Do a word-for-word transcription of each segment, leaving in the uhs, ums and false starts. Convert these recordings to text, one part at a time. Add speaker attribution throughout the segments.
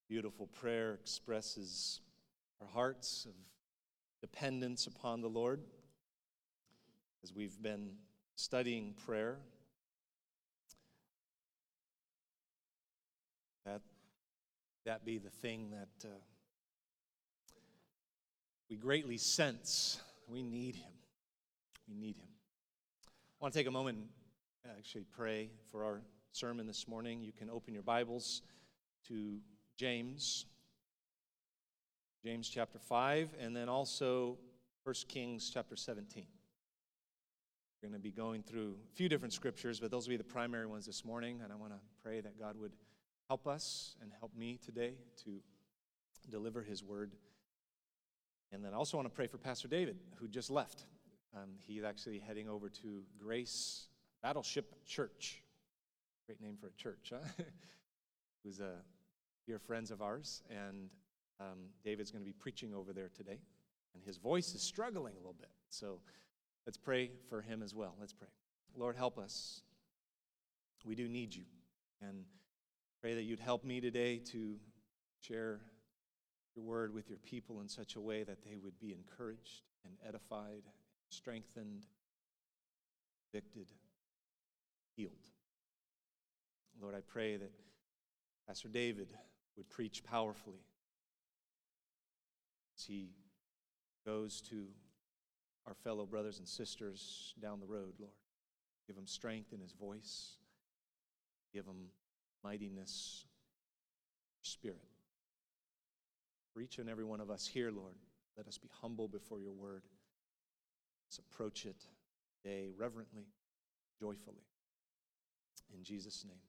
Speaker 1: Beautiful prayer expresses our hearts of dependence upon the Lord. As we've been studying prayer, that that be the thing that uh, we greatly sense. We need Him. We need Him. I want to take a moment and actually pray for our sermon this morning. You can open your Bibles to James, James chapter five, and then also First Kings chapter seventeen. We're going to be going through a few different scriptures, but those will be the primary ones this morning, and I want to pray that God would help us and help me today to deliver His word. And then I also want to pray for Pastor David, who just left. Um, he's actually heading over to Grace Battleship Church. Great name for a church, huh? Who's a dear friends of ours, and um, David's going to be preaching over there today, and his voice is struggling a little bit, so let's pray for him as well. Let's pray. Lord, help us. We do need you, and pray that you'd help me today to share your word with your people in such a way that they would be encouraged and edified, strengthened, convicted, healed. Lord, I pray that Pastor David would preach powerfully as he goes to our fellow brothers and sisters down the road, Lord. Give him strength in his voice. Give him mightiness, spirit. For each and every one of us here, Lord, let us be humble before your word. Let's approach it today reverently, joyfully. In Jesus' name,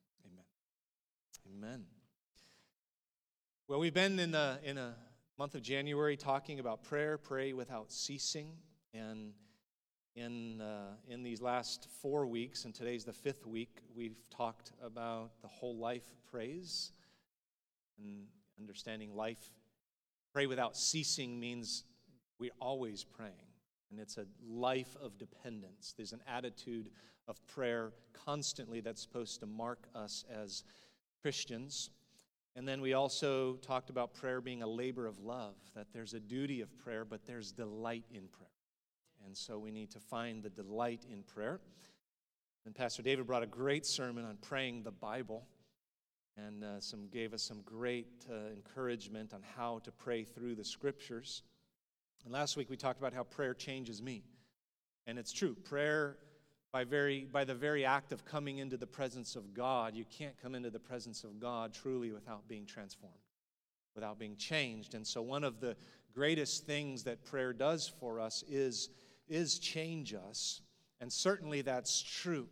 Speaker 1: amen. Amen. Well, we've been in a, in a month of January talking about prayer, pray without ceasing. And in, uh, in these last four weeks, and today's the fifth week, we've talked about the whole life praise and understanding life. Pray without ceasing means we're always praying. And it's a life of dependence. There's an attitude of prayer constantly that's supposed to mark us as Christians. And then we also talked about prayer being a labor of love, that there's a duty of prayer, but there's delight in prayer. And so we need to find the delight in prayer. And Pastor David brought a great sermon on praying the Bible, and uh, some gave us some great uh, encouragement on how to pray through the Scriptures. And last week we talked about how prayer changes me. And it's true. Prayer, by very by the very act of coming into the presence of God, you can't come into the presence of God truly without being transformed, without being changed. And so one of the greatest things that prayer does for us is, is change us. And certainly that's true.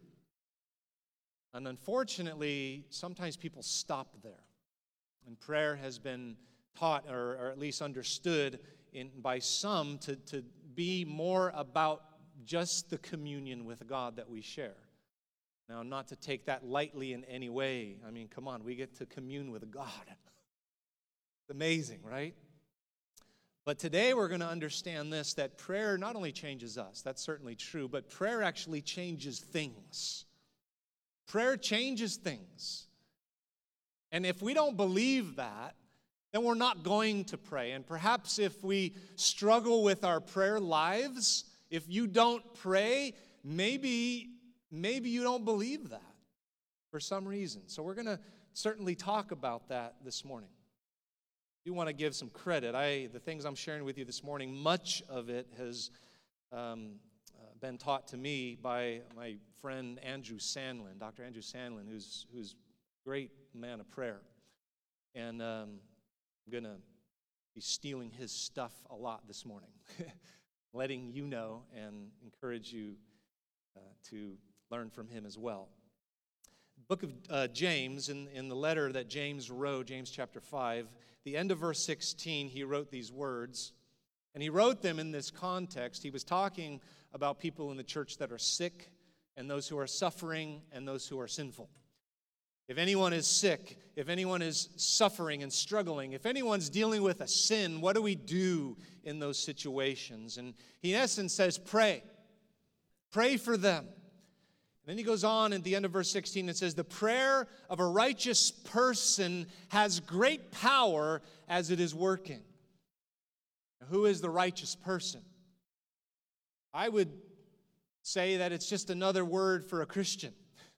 Speaker 1: And unfortunately, sometimes people stop there. And prayer has been taught, or, or at least understood in, by some, to, to be more about just the communion with God that we share. Now, not to take that lightly in any way. I mean, come on, we get to commune with God. It's amazing, right? But today we're going to understand this, that prayer not only changes us, that's certainly true, but prayer actually changes things. Prayer changes things. And if we don't believe that, then we're not going to pray. And perhaps if we struggle with our prayer lives, if you don't pray, maybe, maybe you don't believe that for some reason. So we're going to certainly talk about that this morning. I do want to give some credit. I, the things I'm sharing with you this morning, much of it has um, uh, been taught to me by my friend Andrew Sandlin, Doctor Andrew Sandlin, who's who's a great man of prayer. And um, I'm going to be stealing his stuff a lot this morning, letting you know and encourage you uh, to learn from him as well. Book of uh, James, in, in the letter that James wrote, James chapter five, the end of verse sixteen, he wrote these words. And he wrote them in this context. He was talking about people in the church that are sick, and those who are suffering, and those who are sinful. If anyone is sick, if anyone is suffering and struggling, if anyone's dealing with a sin, what do we do in those situations? And he in essence says, pray. Pray for them. Then he goes on at the end of verse sixteen and says, the prayer of a righteous person has great power as it is working. Now, who is the righteous person? I would say that it's just another word for a Christian.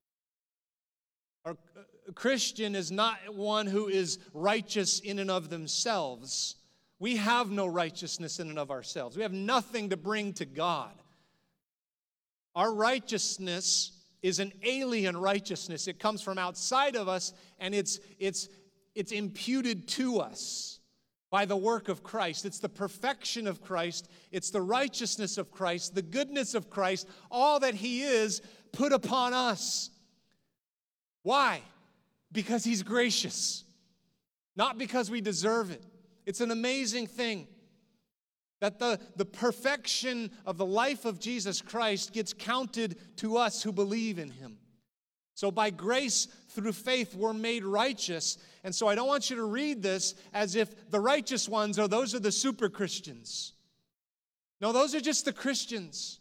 Speaker 1: A Christian is not one who is righteous in and of themselves. We have no righteousness in and of ourselves. We have nothing to bring to God. Our righteousness is an alien righteousness. It comes from outside of us, and it's, it's, it's imputed to us by the work of Christ. It's the perfection of Christ. It's the righteousness of Christ, the goodness of Christ, all that He is put upon us. Why? Because He's gracious, not because we deserve it. It's an amazing thing that the, the perfection of the life of Jesus Christ gets counted to us who believe in Him. So by grace through faith, we're made righteous. And so I don't want you to read this as if the righteous ones are those are the super Christians. No, those are just the Christians.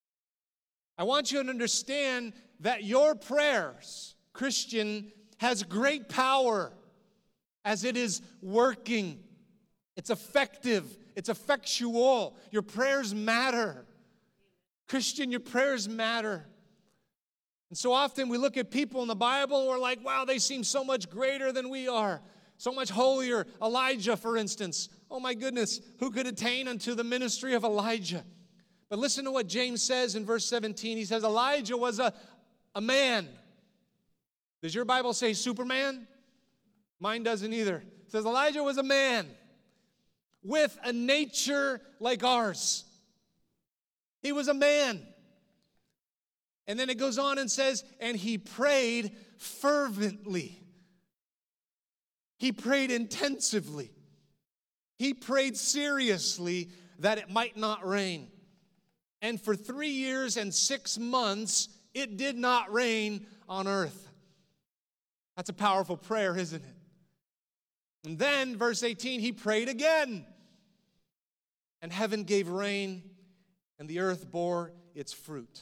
Speaker 1: I want you to understand that your prayers, Christian, has great power as it is working. It's effective. It's effectual. Your prayers matter. Christian, your prayers matter. And so often we look at people in the Bible and we're like, wow, they seem so much greater than we are, so much holier. Elijah, for instance. Oh my goodness, who could attain unto the ministry of Elijah? But listen to what James says in verse seventeen. He says, Elijah was a, a man. Does your Bible say Superman? Mine doesn't either. It says Elijah was a man with a nature like ours. He was a man. And then it goes on and says, and he prayed fervently. He prayed intensively. He prayed seriously that it might not rain. And for three years and six months, it did not rain on earth. That's a powerful prayer, isn't it? And then, verse eighteen, he prayed again. And heaven gave rain, and the earth bore its fruit.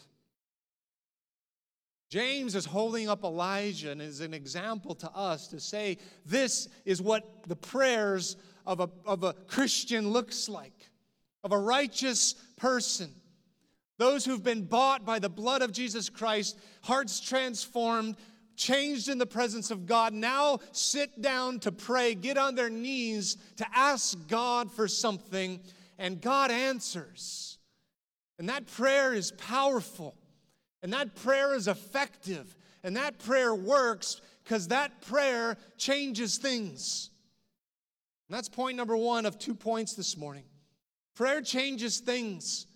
Speaker 1: James is holding up Elijah and is an example to us to say this is what the prayers of a, of a Christian looks like, of a righteous person. Those who've been bought by the blood of Jesus Christ, hearts transformed, changed in the presence of God, now sit down to pray, get on their knees to ask God for something, and God answers. And that prayer is powerful. And that prayer is effective. And that prayer works because that prayer changes things. And that's point number one of two points this morning. Prayer changes things.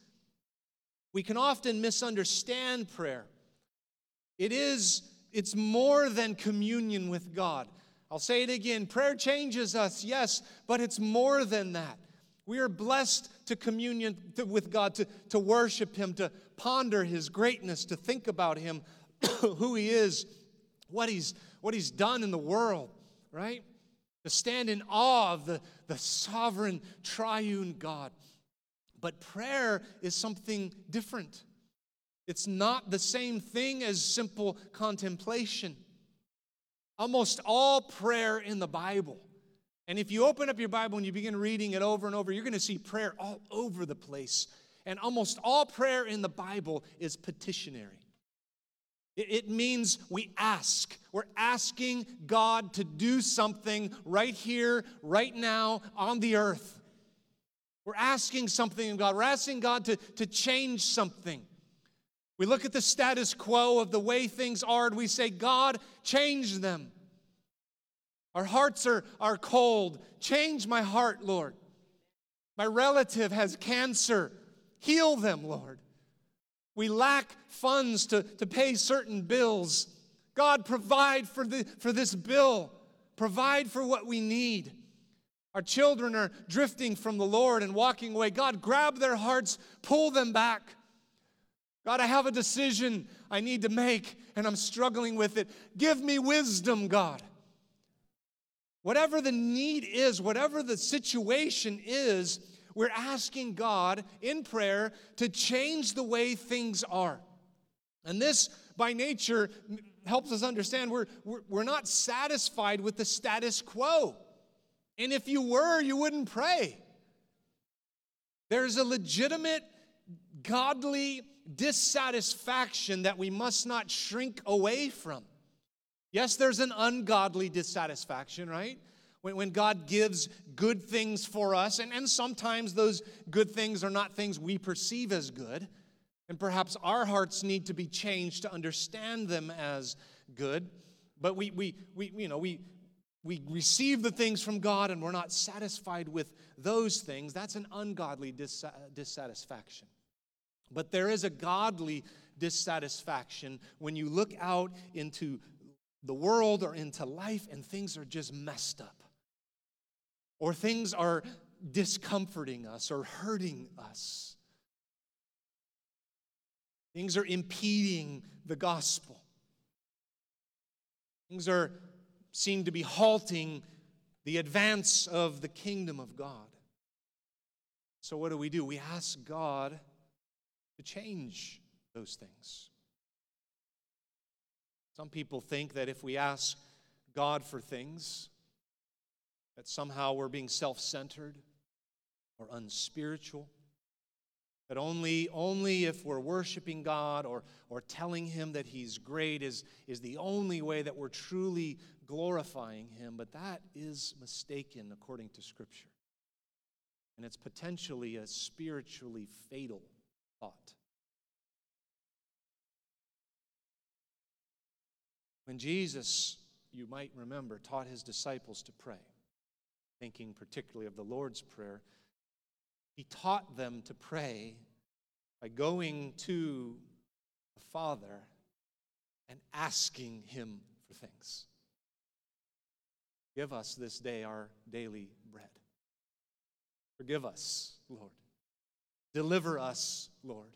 Speaker 1: We can often misunderstand prayer. It is, it's more than communion with God. I'll say it again. Prayer changes us, yes, but it's more than that. We are blessed to communion with God, to, to worship Him, to ponder His greatness, to think about Him, who He is, what He's, what He's done in the world, right? To stand in awe of the, the sovereign, triune God. But prayer is something different. It's not the same thing as simple contemplation. Almost all prayer in the Bible, and if you open up your Bible and you begin reading it over and over, you're going to see prayer all over the place. And almost all prayer in the Bible is petitionary. It, it means we ask. We're asking God to do something right here, right now, on the earth. We're asking something of God. We're asking God to, to change something. We look at the status quo of the way things are, and we say, God, change them. Our hearts are, are cold. Change my heart, Lord. My relative has cancer. Heal them, Lord. We lack funds to, to pay certain bills. God, provide for, the, for this bill. Provide for what we need. Our children are drifting from the Lord and walking away. God, grab their hearts, pull them back. God, I have a decision I need to make, and I'm struggling with it. Give me wisdom, God. Whatever the need is, whatever the situation is, we're asking God in prayer to change the way things are. And this, by nature, helps us understand we're, we're, we're not satisfied with the status quo. And if you were, you wouldn't pray. There's a legitimate, godly dissatisfaction that we must not shrink away from. Yes, there's an ungodly dissatisfaction, right? When, when God gives good things for us, and, and sometimes those good things are not things we perceive as good, and perhaps our hearts need to be changed to understand them as good. But we, we, we you know, we, we receive the things from God, and we're not satisfied with those things. That's an ungodly dis- dissatisfaction. But there is a godly dissatisfaction when you look out into the world or into life and things are just messed up. Or things are discomforting us or hurting us. Things are impeding the gospel. Things are seem to be halting the advance of the kingdom of God. So what do we do? We ask God to change those things. Some people think that if we ask God for things, that somehow we're being self-centered or unspiritual. That only, only if we're worshiping God or, or telling Him that He's great is, is the only way that we're truly glorifying Him. But that is mistaken according to Scripture. And it's potentially a spiritually fatal thought. When Jesus, you might remember, taught His disciples to pray, thinking particularly of the Lord's Prayer, He taught them to pray by going to the Father and asking Him for things. Give us this day our daily bread. Forgive us, Lord. Deliver us, Lord.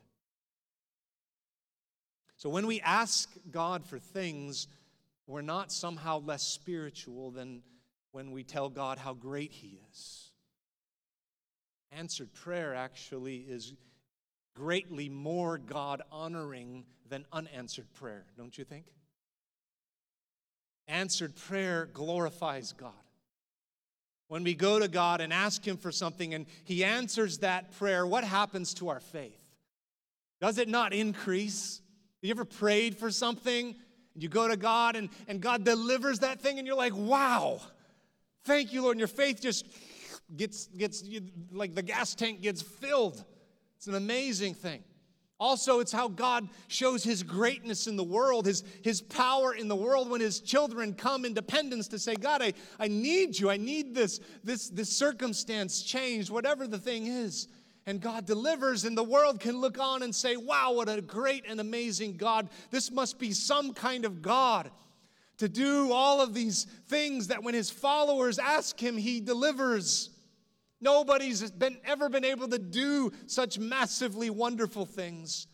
Speaker 1: So when we ask God for things, we're not somehow less spiritual than when we tell God how great He is. Answered prayer actually is greatly more God-honoring than unanswered prayer, don't you think? Answered prayer glorifies God. When we go to God and ask Him for something and He answers that prayer, what happens to our faith? Does it not increase? Have you ever prayed for something and you go to God and, and God delivers that thing and you're like, wow, thank you, Lord. And your faith just gets, gets like the gas tank gets filled. It's an amazing thing. Also, it's how God shows His greatness in the world, His, His power in the world when His children come in dependence to say, God, I, I need you. I need this, this, this circumstance changed, whatever the thing is. And God delivers, and the world can look on and say, wow, what a great and amazing God. This must be some kind of God to do all of these things that when His followers ask Him, He delivers. Nobody's been, ever been able to do such massively wonderful things.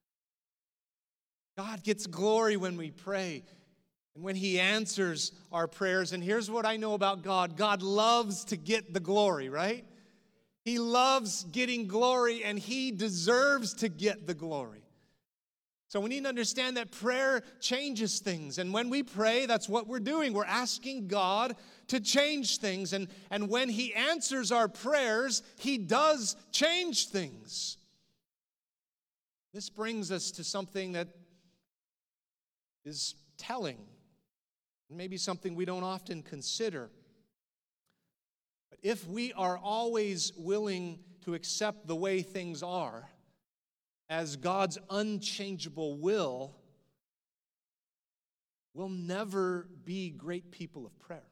Speaker 1: God gets glory when we pray and when He answers our prayers. And here's what I know about God. God loves to get the glory, right? He loves getting glory, and He deserves to get the glory. So we need to understand that prayer changes things. And when we pray, that's what we're doing. We're asking God to change things. And, and when He answers our prayers, He does change things. This brings us to something that is telling, maybe something we don't often consider. But if we are always willing to accept the way things are as God's unchangeable will, we'll never be great people of prayer.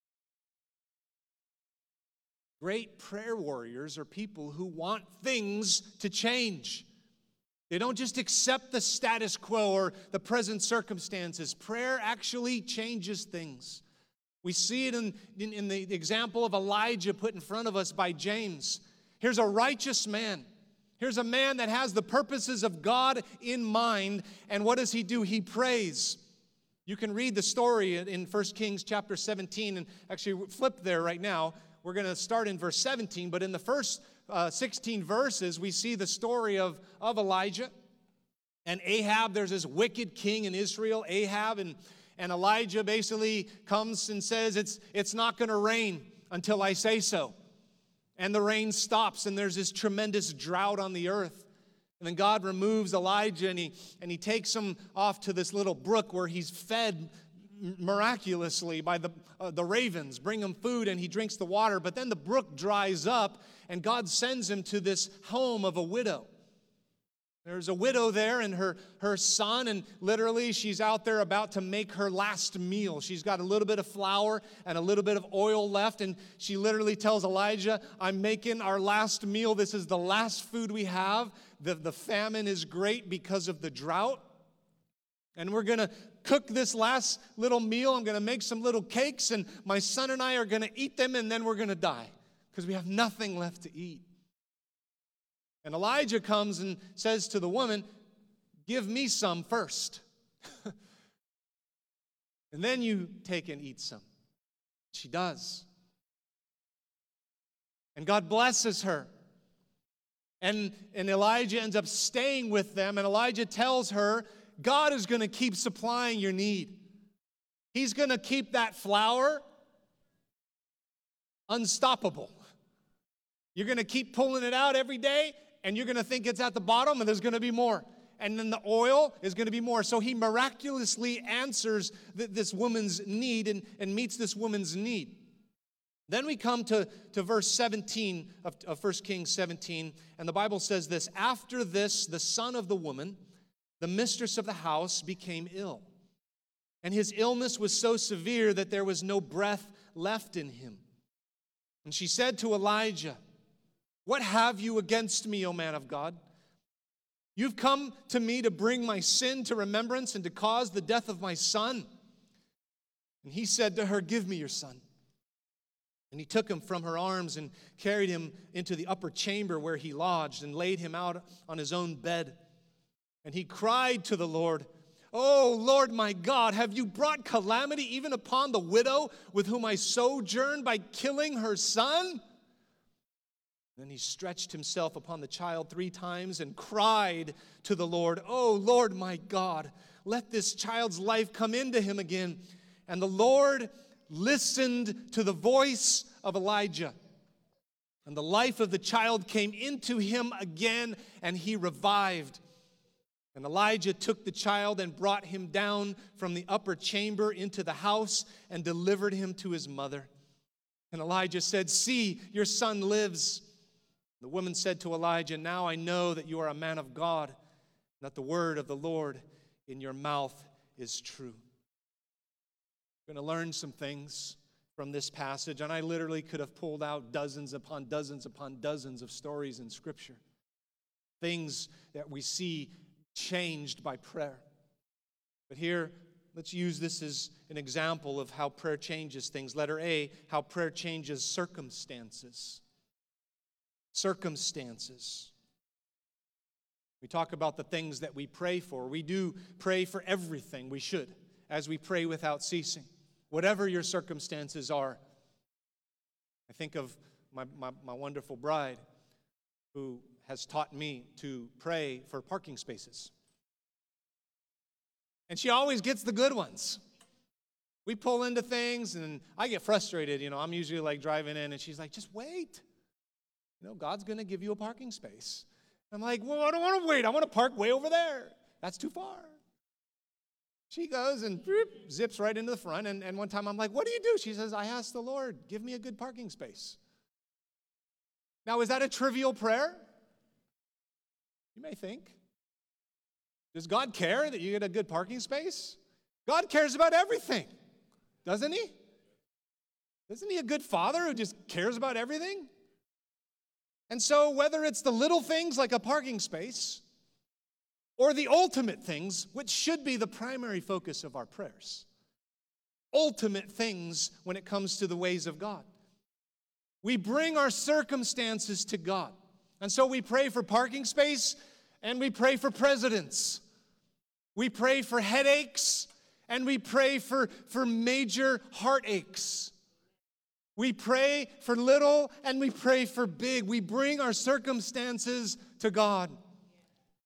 Speaker 1: Great prayer warriors are people who want things to change. They don't just accept the status quo or the present circumstances. Prayer actually changes things. We see it in, in, in the example of Elijah put in front of us by James. Here's a righteous man. Here's a man that has the purposes of God in mind. And what does he do? He prays. You can read the story in First Kings chapter seventeen. And actually flip there right now. We're going to start in verse seventeen. But in the first uh, sixteen verses, we see the story of, of Elijah. And Ahab, there's this wicked king in Israel, Ahab, and, and Elijah basically comes and says, it's, it's not going to rain until I say so. And the rain stops, and there's this tremendous drought on the earth. And then God removes Elijah, and he, and he takes him off to this little brook where he's fed miraculously by the, uh, the ravens, bring him food, and he drinks the water. But then the brook dries up, and God sends him to this home of a widow. There's a widow there and her, her son, and literally she's out there about to make her last meal. She's got a little bit of flour and a little bit of oil left, and she literally tells Elijah, I'm making our last meal. This is the last food we have. The, the famine is great because of the drought. And we're going to cook this last little meal. I'm going to make some little cakes, and my son and I are going to eat them, and then we're going to die because we have nothing left to eat. And Elijah comes and says to the woman, give me some first. And then you take and eat some. She does. And God blesses her. And, and Elijah ends up staying with them. And Elijah tells her, God is going to keep supplying your need. He's going to keep that flour unstoppable. You're going to keep pulling it out every day, and you're going to think it's at the bottom, and there's going to be more. And then the oil is going to be more. So he miraculously answers th- this woman's need and, and meets this woman's need. Then we come to, to verse seventeen of, of First Kings seventeen, and the Bible says this, after this, the son of the woman, the mistress of the house, became ill. And his illness was so severe that there was no breath left in him. And she said to Elijah, what have you against me, O man of God? You've come to me to bring my sin to remembrance and to cause the death of my son. And he said to her, give me your son. And he took him from her arms and carried him into the upper chamber where he lodged and laid him out on his own bed. And he cried to the Lord, oh, Lord my God, have you brought calamity even upon the widow with whom I sojourned by killing her son? Then he stretched himself upon the child three times and cried to the Lord, oh, Lord my God, let this child's life come into him again. And the Lord listened to the voice of Elijah. And the life of the child came into him again, and he revived. And Elijah took the child and brought him down from the upper chamber into the house and delivered him to his mother. And Elijah said, see, your son lives. The woman said to Elijah, now I know that you are a man of God, and that the word of the Lord in your mouth is true. We're going to learn some things from this passage, and I literally could have pulled out dozens upon dozens upon dozens of stories in Scripture. Things that we see changed by prayer. But here, let's use this as an example of how prayer changes things. Letter A, how prayer changes circumstances. Circumstances. We talk about the things that we pray for. We do pray for everything. We should, as we pray without ceasing. Whatever your circumstances are. I think of my, my, my wonderful bride who has taught me to pray for parking spaces. And she always gets the good ones. We pull into things, and I get frustrated. You know, I'm usually like driving in, and she's like, just wait. You know, God's going to give you a parking space. I'm like, well, I don't want to wait. I want to park way over there. That's too far. She goes and whoop, zips right into the front. And, and one time I'm like, what do you do? She says, I asked the Lord, give me a good parking space. Now, is that a trivial prayer? You may think. Does God care that you get a good parking space? God cares about everything, doesn't he? Isn't he a good father who just cares about everything? And so whether it's the little things like a parking space or the ultimate things, which should be the primary focus of our prayers, ultimate things when it comes to the ways of God, we bring our circumstances to God. And so we pray for parking space and we pray for presidents. We pray for headaches and we pray for, for major heartaches. We pray for little and we pray for big. We bring our circumstances to God.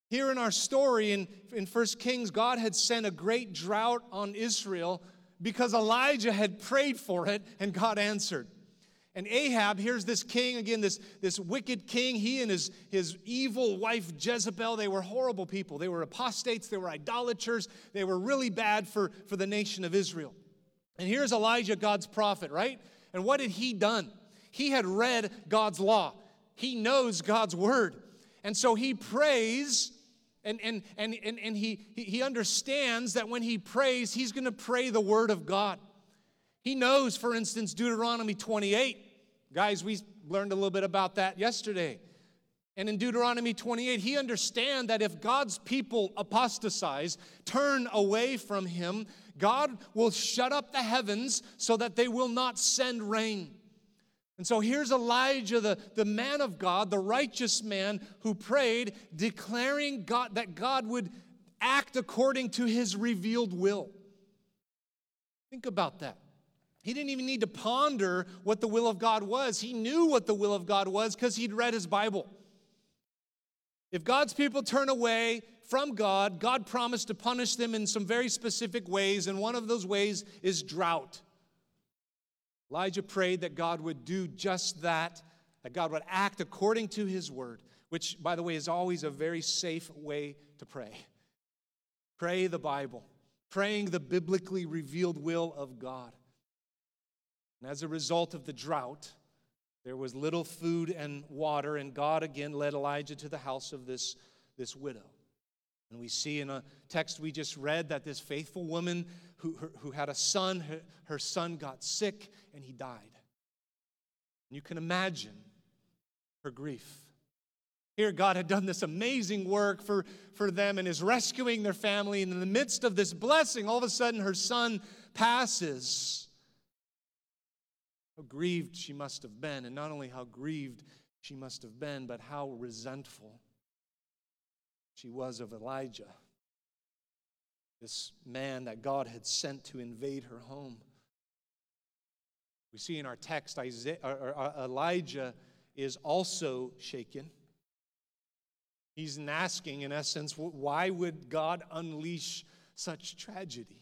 Speaker 1: Here in our story in, in First Kings, God had sent a great drought on Israel because Elijah had prayed for it and God answered. And Ahab, here's this king, again, this, this wicked king. He and his, his evil wife Jezebel, they were horrible people. They were apostates, they were idolaters. They were really bad for, for the nation of Israel. And here's Elijah, God's prophet, right? And what had he done? He had read God's law. He knows God's word. And so he prays, and, and, and, and, and he, he understands that when he prays, he's going to pray the word of God. He knows, for instance, Deuteronomy twenty-eight. Guys, we learned a little bit about that yesterday. And in Deuteronomy twenty-eight, he understands that if God's people apostatize, turn away from him, God will shut up the heavens so that they will not send rain. And so here's Elijah, the, the man of God, the righteous man who prayed, declaring God that God would act according to his revealed will. Think about that. He didn't even need to ponder what the will of God was. He knew what the will of God was because he'd read his Bible. If God's people turn away from God, God promised to punish them in some very specific ways, and one of those ways is drought. Elijah prayed that God would do just that, that God would act according to his word, which, by the way, is always a very safe way to pray. Pray the Bible, praying the biblically revealed will of God. And as a result of the drought, there was little food and water, and God again led Elijah to the house of this, this widow. And we see in a text we just read that this faithful woman who, her, who had a son, her, her son got sick and he died. And you can imagine her grief. Here God had done this amazing work for, for them and is rescuing their family. And in the midst of this blessing, all of a sudden her son passes. How grieved she must have been, and not only how grieved she must have been, but how resentful she was of Elijah, this man that God had sent to invade her home. We see in our text, Isaiah, or, or, Elijah is also shaken. He's asking, in essence, why would God unleash such tragedy?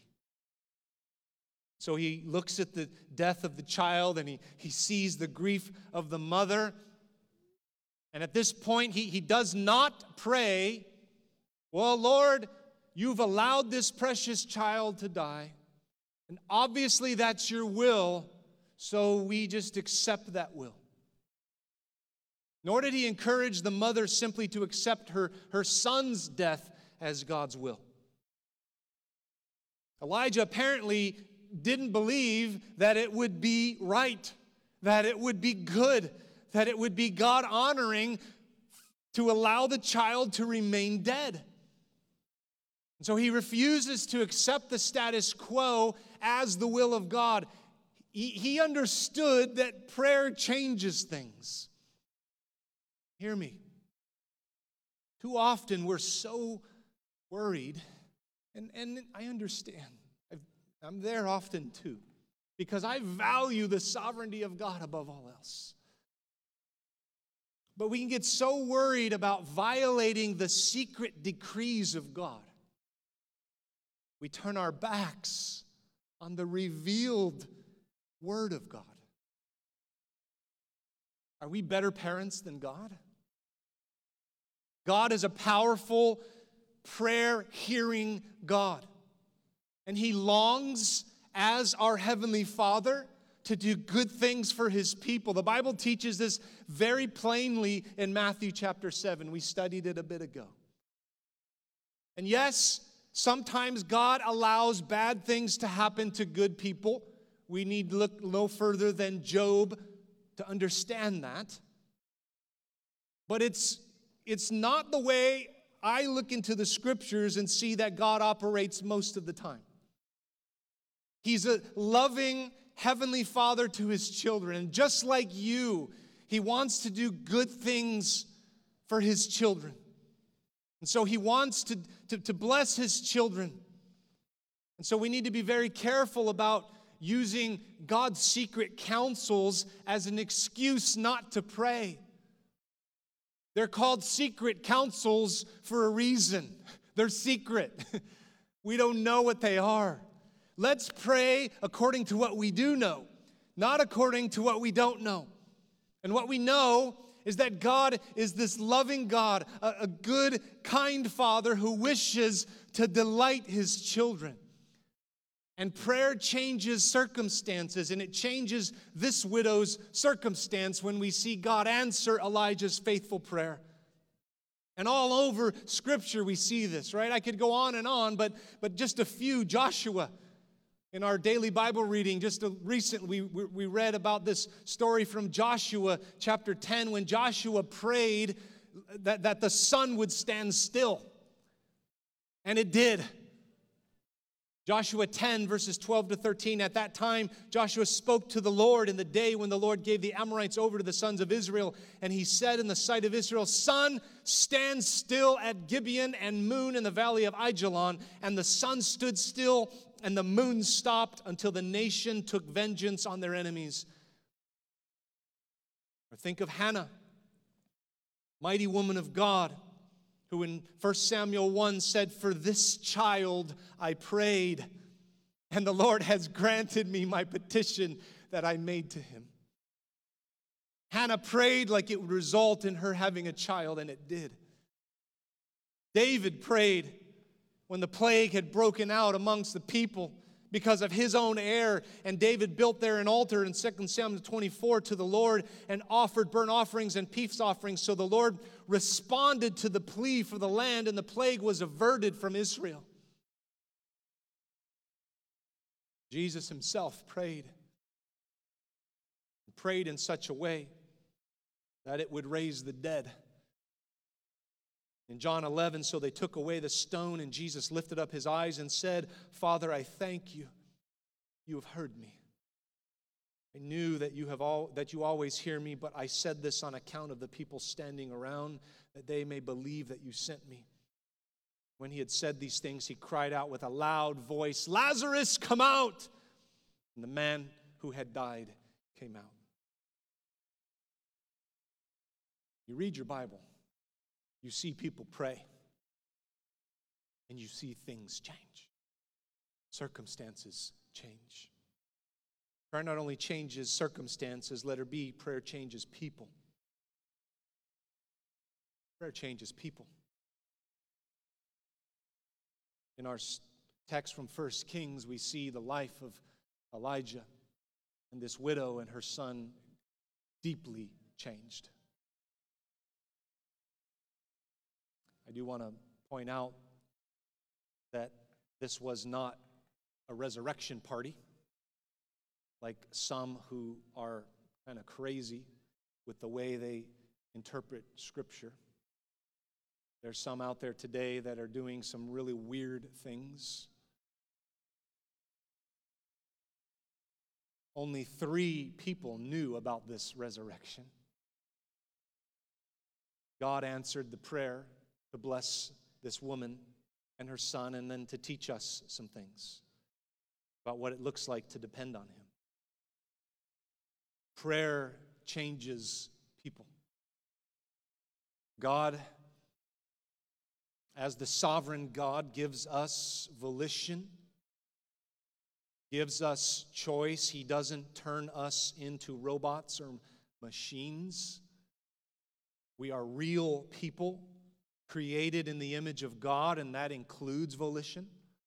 Speaker 1: So he looks at the death of the child and he, he sees the grief of the mother. And at this point, he, he does not pray, well, Lord, you've allowed this precious child to die. And obviously that's your will, so we just accept that will. Nor did he encourage the mother simply to accept her, her son's death as God's will. Elijah apparently didn't believe that it would be right, that it would be good, that it would be God-honoring to allow the child to remain dead. And so he refuses to accept the status quo as the will of God. He, he understood that prayer changes things. Hear me. Too often we're so worried, and, and I understand. I'm there often too, because I value the sovereignty of God above all else. But we can get so worried about violating the secret decrees of God. We turn our backs on the revealed word of God. Are we better parents than God? God is a powerful, prayer-hearing God. And he longs, as our Heavenly Father, to do good things for his people. The Bible teaches this very plainly in Matthew chapter seven. We studied it a bit ago. And yes, sometimes God allows bad things to happen to good people. We need to look no further than Job to understand that. But it's, it's not the way I look into the scriptures and see that God operates most of the time. He's a loving Heavenly Father to his children. And just like you, he wants to do good things for his children. And so he wants to, to, to bless his children. And so we need to be very careful about using God's secret counsels as an excuse not to pray. They're called secret councils for a reason. They're secret. We don't know what they are. Let's pray according to what we do know, not according to what we don't know. And what we know is that God is this loving God, a, a good, kind Father who wishes to delight His children. And prayer changes circumstances, and it changes this widow's circumstance when we see God answer Elijah's faithful prayer. And all over Scripture we see this, right? I could go on and on, but, but just a few. Joshua, in our daily Bible reading, just recently we, we read about this story from Joshua chapter ten, when Joshua prayed that, that the sun would stand still. And it did. Joshua ten, verses twelve to thirteen, at that time Joshua spoke to the Lord in the day when the Lord gave the Amorites over to the sons of Israel. And he said in the sight of Israel, sun, stand still at Gibeon, and moon in the valley of Ajalon. And the sun stood still, and the moon stopped until the nation took vengeance on their enemies. Or think of Hannah, mighty woman of God, who in First Samuel one said, for this child I prayed, and the Lord has granted me my petition that I made to him. Hannah prayed like it would result in her having a child, and it did. David prayed when the plague had broken out amongst the people because of his own heir, and David built there an altar in Second Samuel twenty-four to the Lord and offered burnt offerings and peace offerings. So the Lord responded to the plea for the land, and the plague was averted from Israel. Jesus himself prayed. He prayed in such a way that it would raise the dead. In John eleven, so they took away the stone, and Jesus lifted up his eyes and said, Father, I thank you. You have heard me. I knew that you have all that you always hear me, but I said this on account of the people standing around, that they may believe that you sent me. When he had said these things, he cried out with a loud voice, Lazarus, come out! And the man who had died came out. You read your Bible. You see people pray, and you see things change. Circumstances change. Prayer not only changes circumstances, letter B, prayer changes people. Prayer changes people. In our text from First Kings, we see the life of Elijah and this widow and her son deeply changed. I do want to point out that this was not a resurrection party like some who are kind of crazy with the way they interpret Scripture. There's some out there today that are doing some really weird things. Only three people knew about this resurrection. God answered the prayer to bless this woman and her son, and then to teach us some things about what it looks like to depend on him. Prayer changes people. God, as the sovereign God, gives us volition, gives us choice. He doesn't turn us into robots or machines. We are real people, created in the image of God, and that includes volition.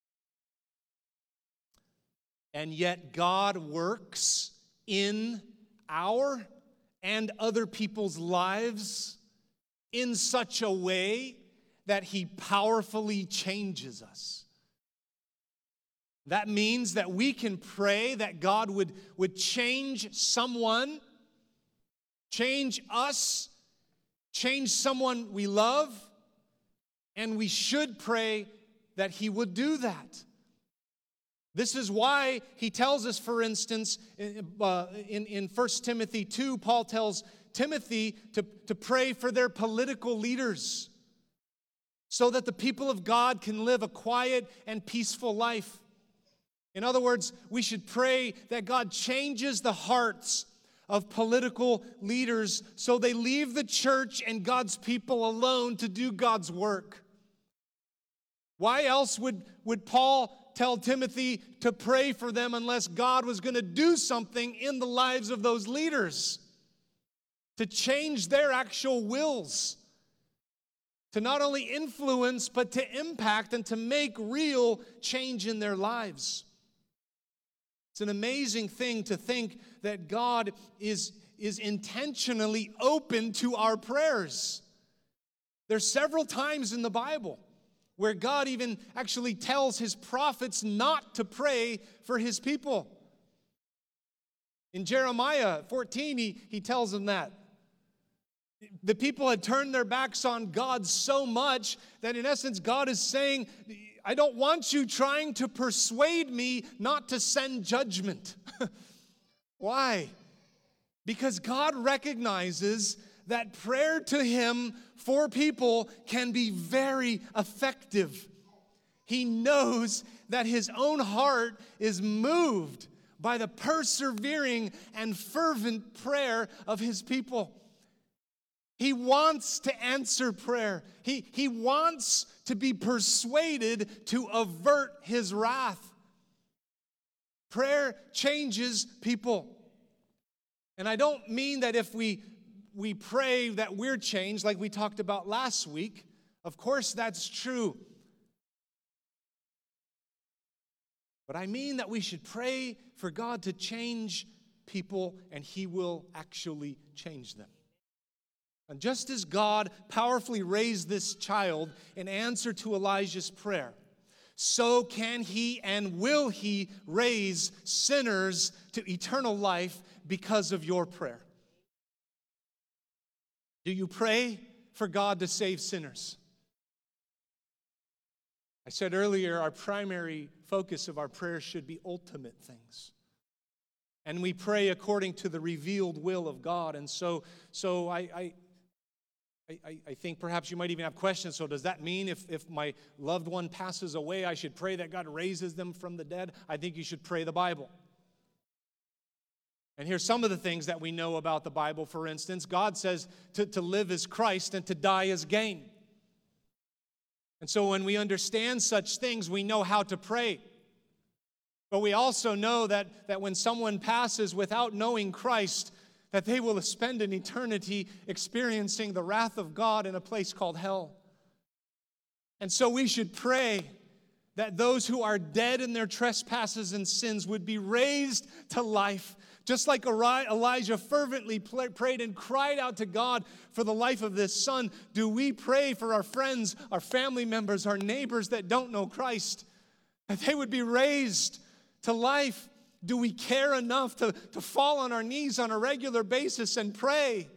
Speaker 1: And yet God works in our and other people's lives in such a way that He powerfully changes us. That means that we can pray that God would, would change someone, change us, change someone we love, and we should pray that He would do that. This is why he tells us, for instance, in, uh, in, in First Timothy two, Paul tells Timothy to, to pray for their political leaders so that the people of God can live a quiet and peaceful life. In other words, we should pray that God changes the hearts of political leaders, so they leave the church and God's people alone to do God's work. Why else would, would Paul tell Timothy to pray for them unless God was going to do something in the lives of those leaders to change their actual wills, to not only influence but to impact and to make real change in their lives? It's an amazing thing to think that God is, is intentionally open to our prayers. There's several times in the Bible where God even actually tells his prophets not to pray for his people. In Jeremiah fourteen, he, he tells them that. The people had turned their backs on God so much that in essence God is saying, I don't want you trying to persuade me not to send judgment. Why? Because God recognizes that prayer to him for people can be very effective. He knows that his own heart is moved by the persevering and fervent prayer of his people. He wants to answer prayer. He, he wants to be persuaded to avert his wrath. Prayer changes people. And I don't mean that if we, we pray that we're changed, like we talked about last week. Of course, that's true. But I mean that we should pray for God to change people, and he will actually change them. And just as God powerfully raised this child in answer to Elijah's prayer, so can he and will he raise sinners to eternal life because of your prayer. Do you pray for God to save sinners? I said earlier, our primary focus of our prayer should be ultimate things. And we pray according to the revealed will of God. And so, so I... I I, I think perhaps you might even have questions. So does that mean if, if my loved one passes away, I should pray that God raises them from the dead? I think you should pray the Bible. And here's some of the things that we know about the Bible. For instance, God says to, to live as Christ and to die as gain. And so when we understand such things, we know how to pray. But we also know that, that when someone passes without knowing Christ, that they will spend an eternity experiencing the wrath of God in a place called hell. And so we should pray that those who are dead in their trespasses and sins would be raised to life. Just like Elijah fervently prayed and cried out to God for the life of this son, do we pray for our friends, our family members, our neighbors that don't know Christ, that they would be raised to life? Do we care enough to, to fall on our knees on a regular basis and pray?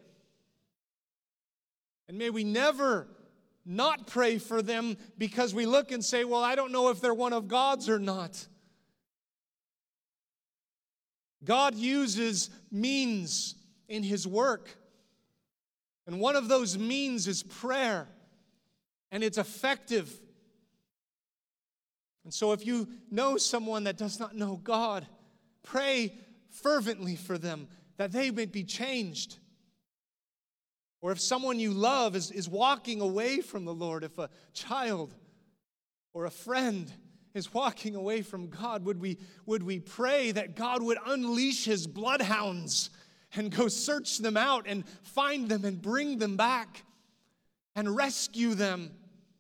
Speaker 1: And may we never not pray for them because we look and say, well, I don't know if they're one of God's or not. God uses means in his work. And one of those means is prayer. And it's effective. And so if you know someone that does not know God, pray fervently for them that they may be changed. Or if someone you love is, is walking away from the Lord, if a child or a friend is walking away from God, would we, would we pray that God would unleash his bloodhounds and go search them out and find them and bring them back and rescue them?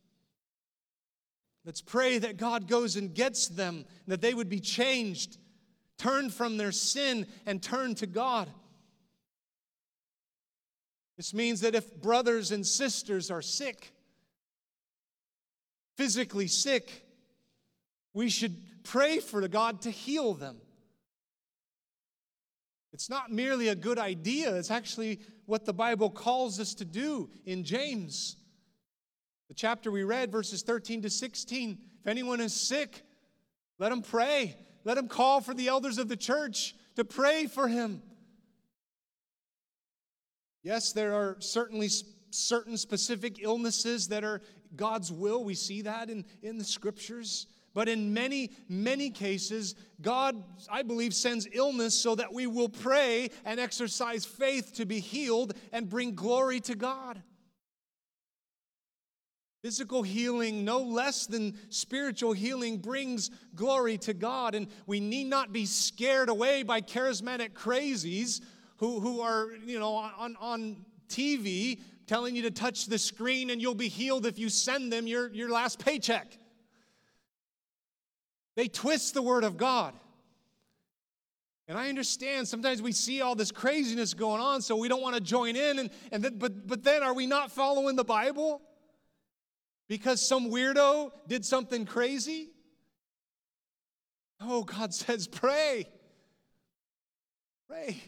Speaker 1: Let's pray that God goes and gets them, that they would be changed, turn from their sin and turn to God. This means that if brothers and sisters are sick, physically sick, we should pray for God to heal them. It's not merely a good idea, it's actually what the Bible calls us to do in James. The chapter we read, verses thirteen to sixteen. If anyone is sick, let him pray. Let him call for the elders of the church to pray for him. Yes, there are certainly certain specific illnesses that are God's will. We see that in, in the scriptures. But in many, many cases, God, I believe, sends illness so that we will pray and exercise faith to be healed and bring glory to God. Physical healing, no less than spiritual healing, brings glory to God. And we need not be scared away by charismatic crazies who, who are, you know, on, on T V telling you to touch the screen and you'll be healed if you send them your, your last paycheck. They twist the Word of God. And I understand sometimes we see all this craziness going on, so we don't want to join in. And, and then, but, but then are we not following the Bible? Because some weirdo did something crazy? Oh, God says, pray. Pray.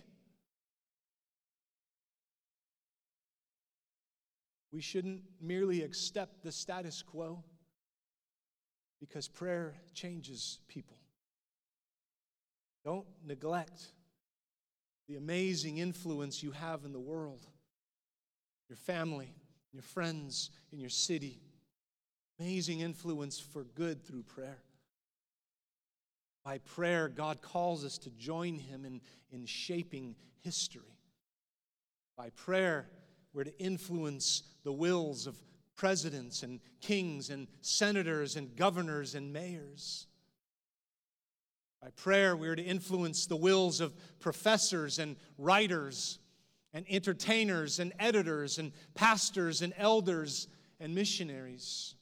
Speaker 1: We shouldn't merely accept the status quo, because prayer changes people. Don't neglect the amazing influence you have in the world, your family, your friends, in your city. Amazing influence for good through prayer. By prayer, God calls us to join Him in, in shaping history. By prayer, we're to influence the wills of presidents and kings and senators and governors and mayors. By prayer, we're to influence the wills of professors and writers and entertainers and editors and pastors and elders and missionaries.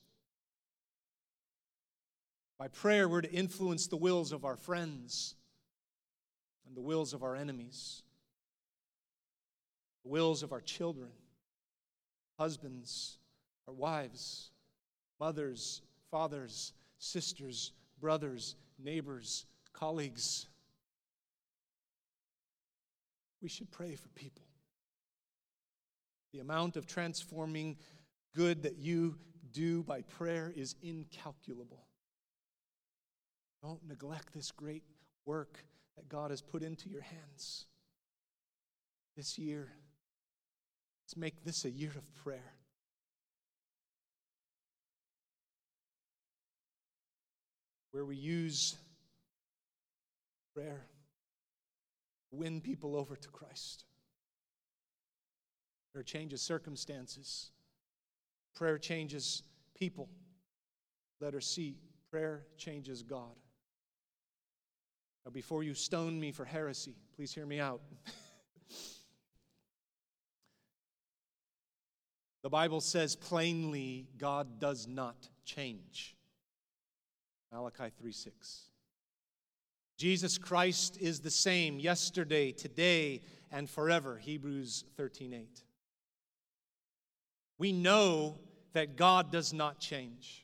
Speaker 1: By prayer, we're to influence the wills of our friends and the wills of our enemies, the wills of our children, husbands, our wives, mothers, fathers, sisters, brothers, neighbors, colleagues. We should pray for people. The amount of transforming good that you do by prayer is incalculable. Don't neglect this great work that God has put into your hands this year. Let's make this a year of prayer. Where we use prayer to win people over to Christ. Prayer changes circumstances. Prayer changes people. Letter C, prayer changes God. Now, before you stone me for heresy, please hear me out. The Bible says plainly, God does not change. Malachi three six. Jesus Christ is the same yesterday, today, and forever. Hebrews thirteen eight. We know that God does not change.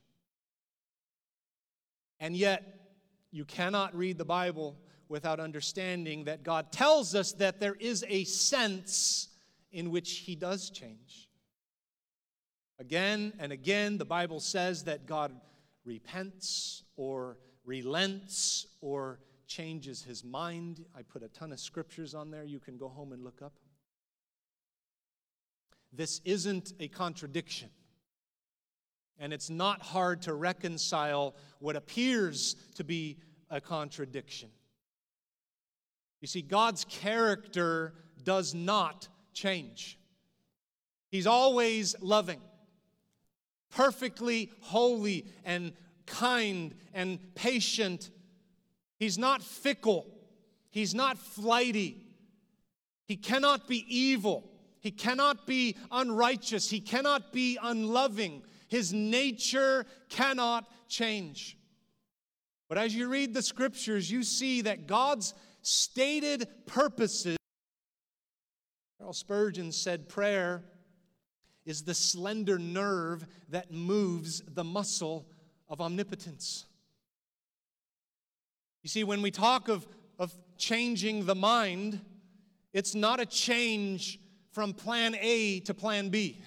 Speaker 1: And yet, you cannot read the Bible without understanding that God tells us that there is a sense in which He does change. Again and again, the Bible says that God repents or relents or changes His mind. I put a ton of scriptures on there you can go home and look up. This isn't a contradiction. And it's not hard to reconcile what appears to be a contradiction. You see, God's character does not change. He's always loving, perfectly holy and kind and patient. He's not fickle. He's not flighty. He cannot be evil. He cannot be unrighteous. He cannot be unloving. His nature cannot change. But as you read the scriptures, you see that God's stated purposes. Charles Spurgeon said prayer is the slender nerve that moves the muscle of omnipotence. You see, when we talk of, of changing the mind, it's not a change from plan A to plan B.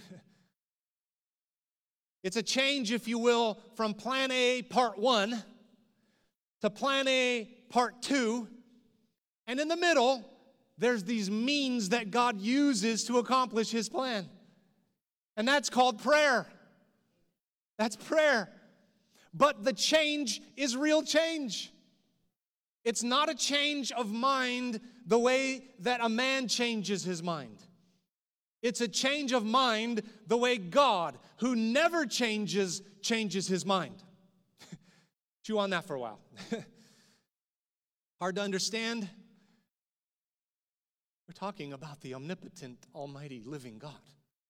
Speaker 1: It's a change, if you will, from plan A part one to plan A part two. And in the middle, there's these means that God uses to accomplish His plan. And that's called prayer. That's prayer. but the change is real change. It's not a change of mind the way that a man changes his mind. It's a change of mind the way God, who never changes, changes his mind. Chew on that for a while. Hard to understand? We're talking about the omnipotent, almighty, living God.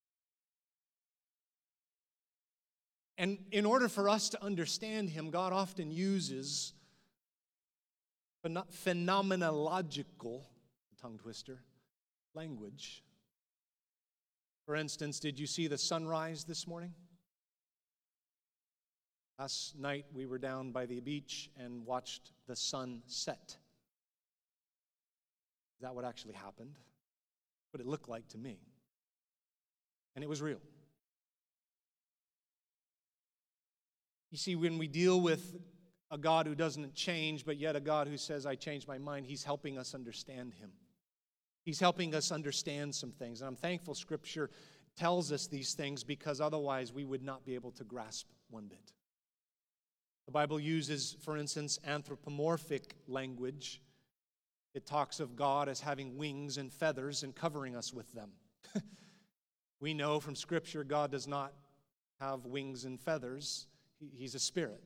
Speaker 1: And in order for us to understand him, God often uses phenomenological, tongue twister, language. For instance, did you see the sunrise this morning? Last night we were down by the beach and watched the sun set. Is that what actually happened? What it looked like to me. And it was real. You see, when we deal with a God who doesn't change, but yet a God who says, I changed my mind, he's helping us understand him. He's helping us understand some things. And I'm thankful Scripture tells us these things, because otherwise we would not be able to grasp one bit. The Bible uses, for instance, anthropomorphic language. It talks of God as having wings and feathers and covering us with them. We know from Scripture God does not have wings and feathers. He's a spirit.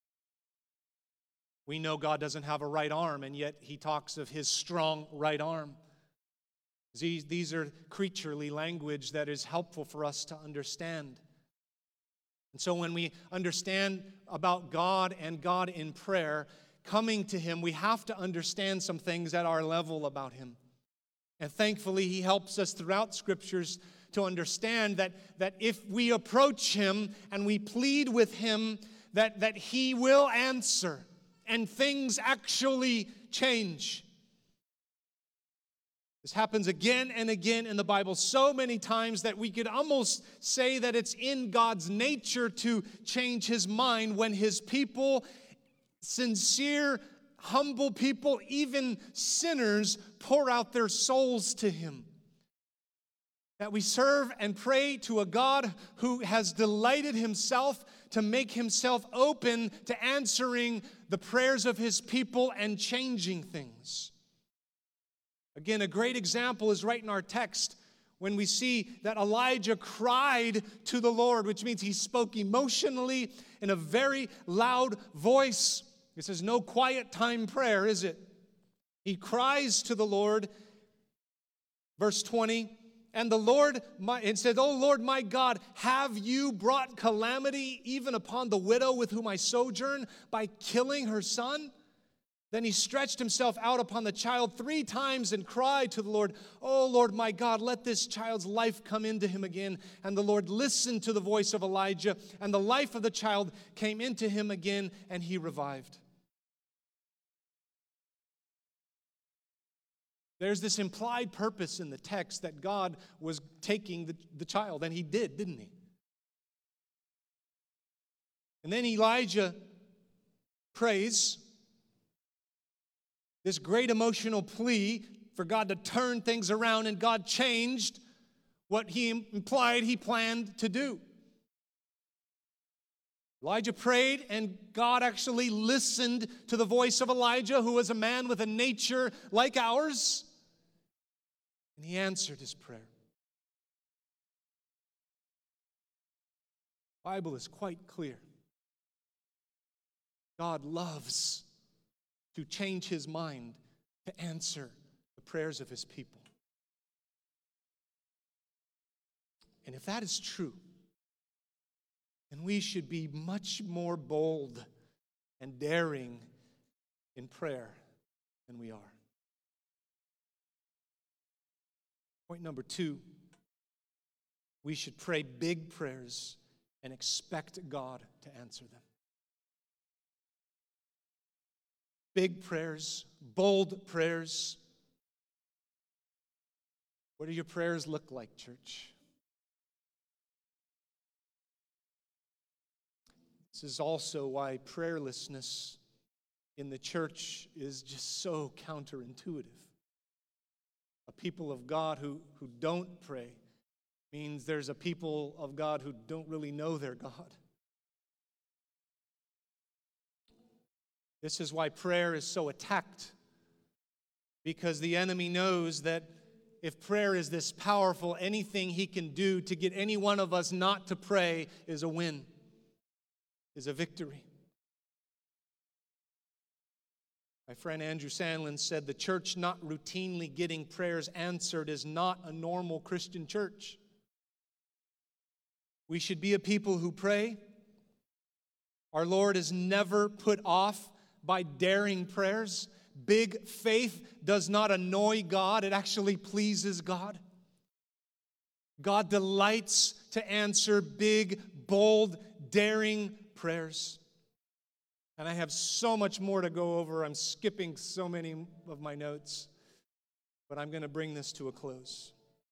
Speaker 1: We know God doesn't have a right arm, and yet he talks of his strong right arm. These, these are creaturely language that is helpful for us to understand. And so when we understand about God and God in prayer, coming to him, we have to understand some things at our level about him. And thankfully, he helps us throughout Scriptures to understand that, that if we approach him and we plead with him, that, that he will answer and things actually change. This happens again and again in the Bible so many times that we could almost say that it's in God's nature to change his mind when his people, sincere, humble people, even sinners, pour out their souls to him. That we serve and pray to a God who has delighted himself to make himself open to answering the prayers of his people and changing things. Again, a great example is right in our text when we see that Elijah cried to the Lord, which means he spoke emotionally in a very loud voice. This is no quiet time prayer, is it? He cries to the Lord. Verse twenty, and the Lord, my, and said, "O Lord my God, have you brought calamity even upon the widow with whom I sojourn by killing her son?" Then he stretched himself out upon the child three times and cried to the Lord, "O Lord my God, let this child's life come into him again." And the Lord listened to the voice of Elijah, and the life of the child came into him again, and he revived. There's this implied purpose in the text that God was taking the, the child, and he did, didn't he? And then Elijah prays this great emotional plea for God to turn things around, and God changed what he implied he planned to do. Elijah prayed, and God actually listened to the voice of Elijah, who was a man with a nature like ours, and he answered his prayer. The Bible is quite clear. God loves to change his mind to answer the prayers of his people. And if that is true, then we should be much more bold and daring in prayer than we are. Point number two, we should pray big prayers and expect God to answer them. Big prayers, bold prayers. What do your prayers look like, church? This is also why prayerlessness in the church is just so counterintuitive. A people of God who, who don't pray means there's a people of God who don't really know their God. This is why prayer is so attacked. Because the enemy knows that if prayer is this powerful, anything he can do to get any one of us not to pray is a win, is a victory. My friend Andrew Sandlin said the church not routinely getting prayers answered is not a normal Christian church. We should be a people who pray. Our Lord is never put off by daring prayers. Big faith does not annoy God. It actually pleases God. God delights to answer big, bold, daring prayers. And I have so much more to go over. I'm skipping so many of my notes. But I'm going to bring this to a close.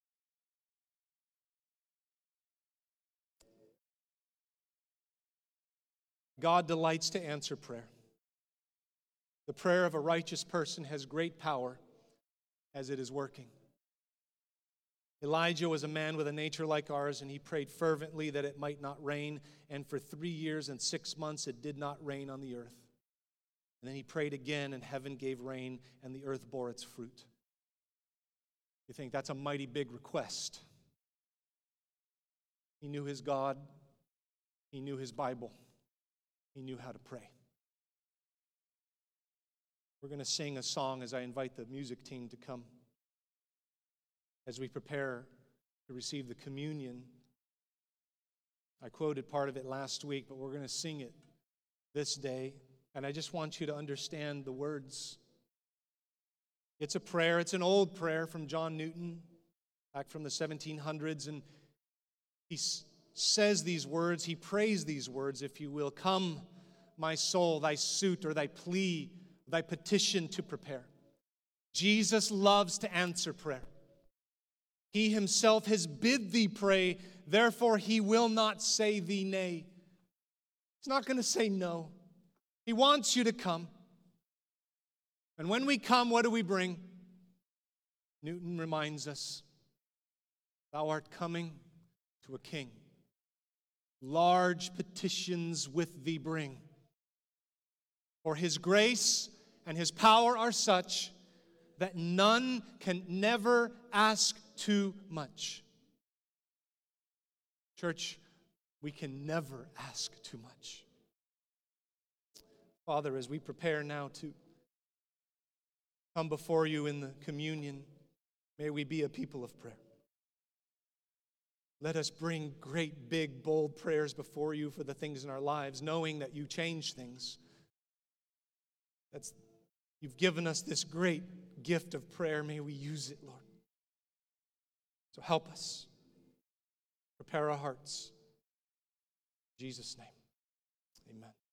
Speaker 1: God delights to answer prayer. The prayer of a righteous person has great power as it is working. Elijah was a man with a nature like ours, and he prayed fervently that it might not rain. And for three years and six months it did not rain on the earth. And then he prayed again, and heaven gave rain, and the earth bore its fruit. You think that's a mighty big request. He knew his God. He knew his Bible. He knew how to pray. We're going to sing a song as I invite the music team to come. As we prepare to receive the communion, I quoted part of it last week, but we're going to sing it this day. And I just want you to understand the words. It's a prayer. It's an old prayer from John Newton, back from the seventeen hundreds. And he s- says these words, he prays these words, if you will. Come, my soul, thy suit or thy plea, thy petition to prepare. Jesus loves to answer prayer. He himself has bid thee pray, therefore he will not say thee nay. He's not going to say no. He wants you to come. And when we come, what do we bring? Newton reminds us, thou art coming to a king. Large petitions with thee bring. For his grace and his power are such that none can never ask too much. Church, we can never ask too much. Father, as we prepare now to come before you in the communion, may we be a people of prayer. Let us bring great, big, bold prayers before you for the things in our lives, knowing that you change things. That's, you've given us this great gift of prayer. May we use it, Lord. So help us. Prepare our hearts. In Jesus' name, amen.